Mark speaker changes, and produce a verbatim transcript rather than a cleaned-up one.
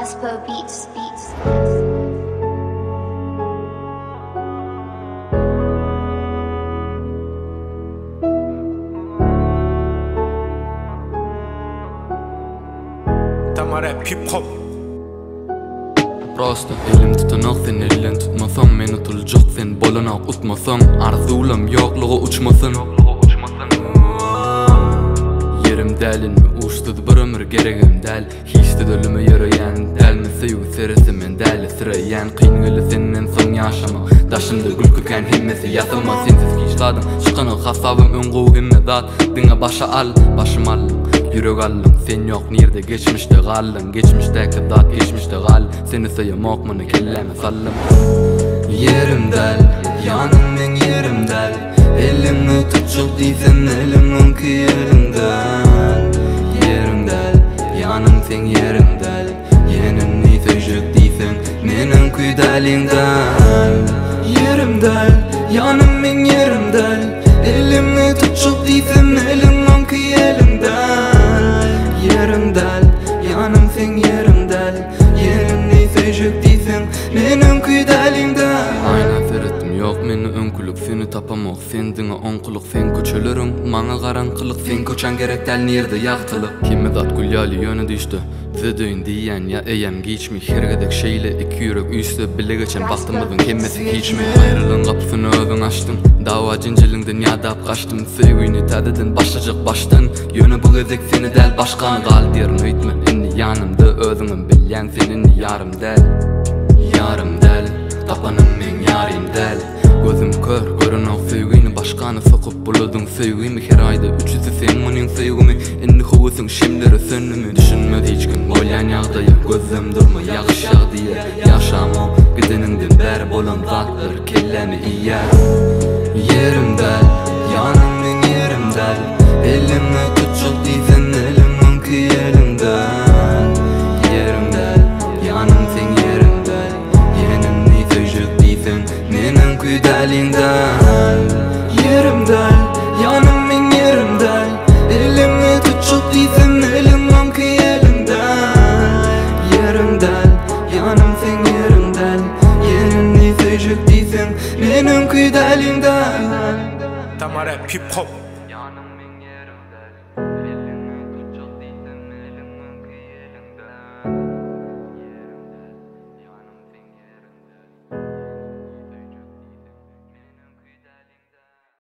Speaker 1: Aspo Beats, Beats.
Speaker 2: Rap hip-hop.
Speaker 3: Просто elim tutanaq sen elin tutmasam meni tulacaq sen bolana utmasam arzulam yoqluğu uçmasın yerim dəlinmi uçsuz bir ömür geregim dəl hiçde dölümü yürüyen dəlmi seyu serisimin dəli sırayen qiyngılı senden son yaşama daşımda gül köken himmesi yasılma sensiz kişladım çıkanı hasabım öngü himme zat dine başa al başım al yürek allım sen yok nerede geçmişte gallım geçmişteki zat geçmişte gal seni sayımak mını kelleme sallım yerim del yanım men yerim del elimi tutuşup deysen elim ki yerimden yerim del yanım sen yerim del yenini söyleyecek deysen menin küydelinden yerim del yanım men yerim del elimi tutuşup deysen elim ki yerimden yerim del yanım sen yerim del yenini söyleyecek deysen menin küydelinden aynen ferettim yok meni önkülük seni tapamak sen dine onkuluk sen köçelerim mana karanqılık sen köçen gerek del nerede yağtılık kimi zat gülyali yönü düştü Zedöyn diyen ya eyem geçmi hergedek şeyle iki yürek üstü bile geçen baktımızın kemmesi hiç mi ayrılığın kapısını özün açtın dava cincilinden yadap kaçtım sevgini tadedin başlayacak baştan yönü bu gezek seni del başkan gal derin öğütmen inni yanımda özünün bilyen senin yarım del yarım del tapanım men yarim del gözüm kör görün o sevgini başkanı sokup buladın sevgimi her ayda üçüzü sen menin sevgimi inni hovusun şimdiri sönümü düşünmez hiç gün bolyan yağdayı gözüm durma yağış yağ diye yaşamam gideninden beri bolan zatlar kellemi iyer yerim del yanım men yerim del elimi tutuşup deysen elim ki yerimden yerim del yanım sen yerim del yenini söyleyecek deysen menin küydelinden yerim del yanım men yerim del elimi tutuşup deysen elim ki yerimden yerim del yanım sen yerim del yenini söyleyecek deysen menin küydelinden
Speaker 2: Rap hip-hop.